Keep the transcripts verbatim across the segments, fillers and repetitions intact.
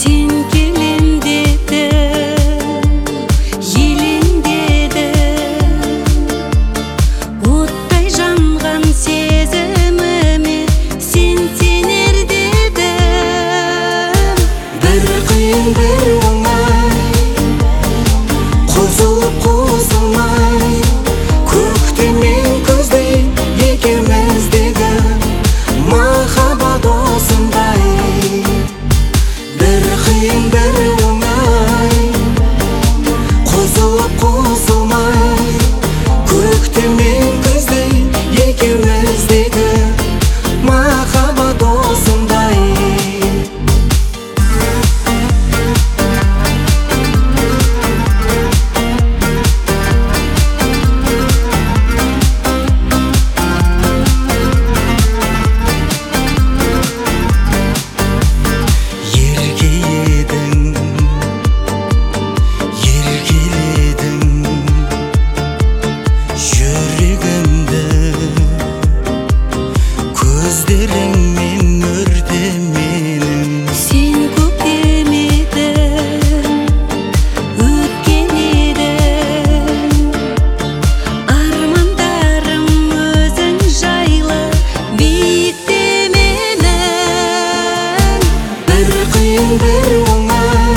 Сен келем дедің, елеңдедім, оттай жанған сезіміме сен сенер дедің. Bir қиын бір оңай, қосылып қосылмай, көктем мен күздей екеуміздегі махаббат осындай. Bir қиын бір оңай, қосылып қосылмай, көктем мен күздей екеуміздегі махаббат осындай. Bir оңай,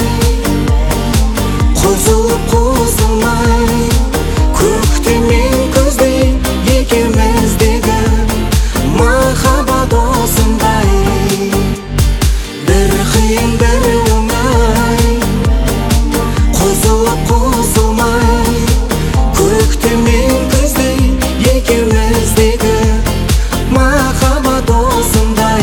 қосылып қосылмай, көктем мен күздей екеуміздегі махаббат осындай. Bir қиын бір оңай, қосылып қосылмай, көктем мен күздей екеуміздегі махаббат осындай.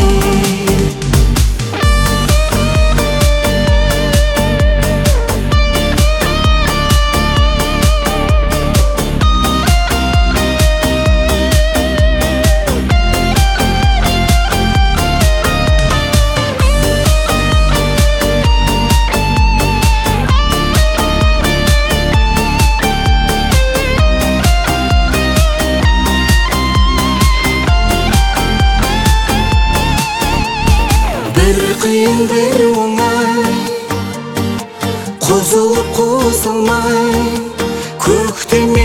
Bir қиын бір оңай, қосылып қосылмай, көктем